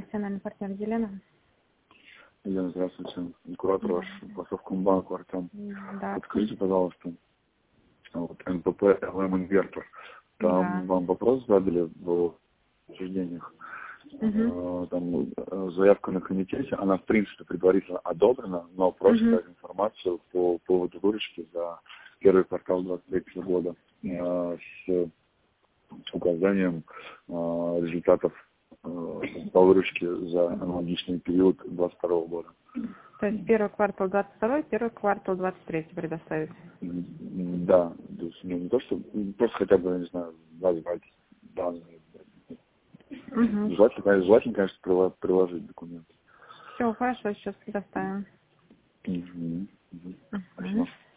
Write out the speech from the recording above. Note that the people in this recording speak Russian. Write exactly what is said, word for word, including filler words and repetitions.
профессиональный партнер Елена. Елена, здравствуйте. Куратор ваш по Совкомбанку Артем. Да. Подскажите, пожалуйста, вот эн пэ пэ эл эм инвертор. Там Да. вам вопрос задали в обсуждениях. Угу. Там заявка на комитете, она в принципе предварительно одобрена, но просит Угу. дать информацию по поводу выручки за первый квартал двадцать третьего года э, с указанием э, результатов э, по выручке за аналогичный период двадцать второго года. То есть первый квартал двадцать второй, первый квартал двадцать третий предоставить? Да, то есть, ну, не то, что просто хотя бы, я не знаю, назвать данные. Угу. Желательно, желательно, конечно, приложить документы. Все, хорошо, сейчас предоставим. Угу. Угу. Угу. Спасибо.